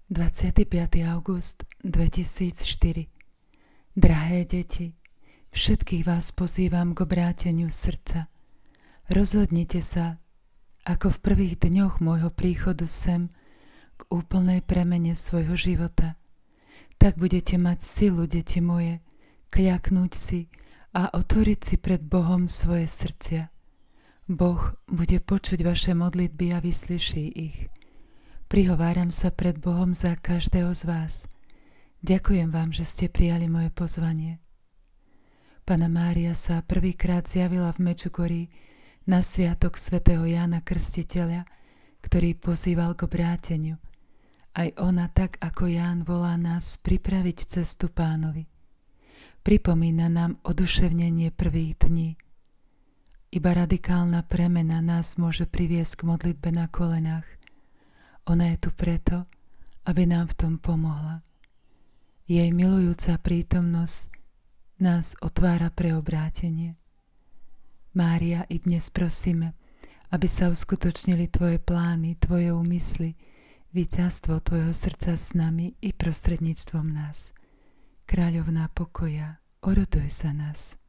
25. august 2004. Drahé deti, všetkých vás pozývam k obráteniu srdca. Rozhodnite sa, ako v prvých dňoch môjho príchodu sem, k úplnej premene svojho života. Tak budete mať silu, deti moje, kľaknúť si a otvoriť si pred Bohom svoje srdcia. Boh bude počuť vaše modlitby a vyslyší ich. Prihováram sa pred Bohom za každého z vás. Ďakujem vám, že ste prijali moje pozvanie. Panna Mária sa prvýkrát zjavila v Medžugorí na sviatok svätého Jána Krstiteľa, ktorý pozýval k obráteniu. Aj ona, tak ako Ján, volá nás pripraviť cestu Pánovi. Pripomína nám oduševnenie prvých dní. Iba radikálna premena nás môže priviesť k modlitbe na kolenách. Ona je tu preto, aby nám v tom pomohla. Jej milujúca prítomnosť nás otvára pre obrátenie. Mária, i dnes prosíme, aby sa uskutočnili Tvoje plány, Tvoje úmysly, víťazstvo Tvojho srdca s nami i prostredníctvom nás. Kráľovná pokoja, oroduj za nás.